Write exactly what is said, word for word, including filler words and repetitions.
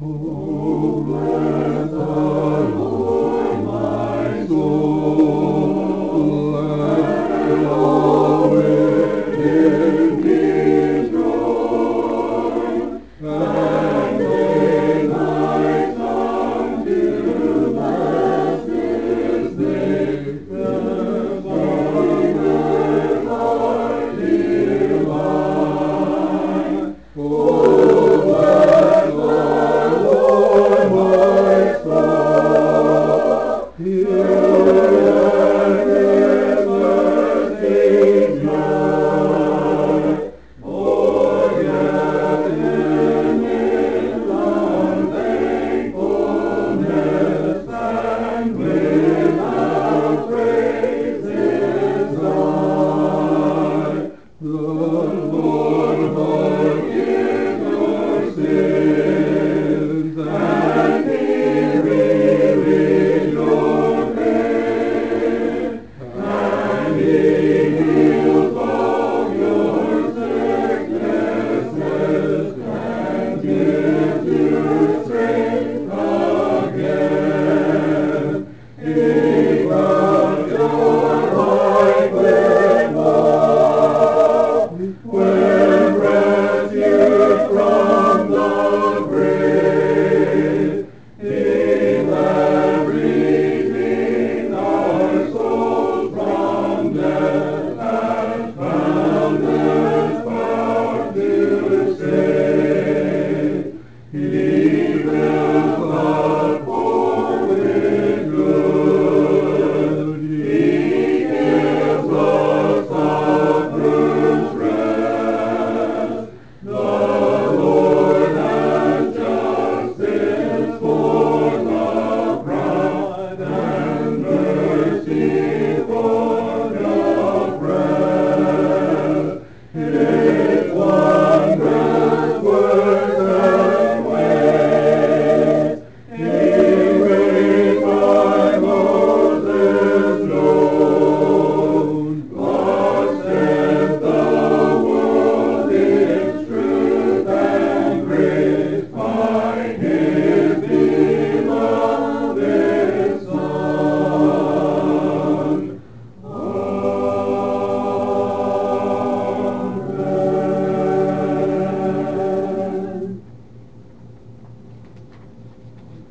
Oh, bless the Lord, my soul, and all within me joy, and may my tongue do bless His name, the singers are divine. Oh, bless the Lord, my soul, hear and His mercy joy, forgetting His unthankfulness, and without praise His God. The Lord forgive your sins, and He relieves your pain, and He heals all your sicknesses, and gives you strength again. He crowns your life with love, when rescued from the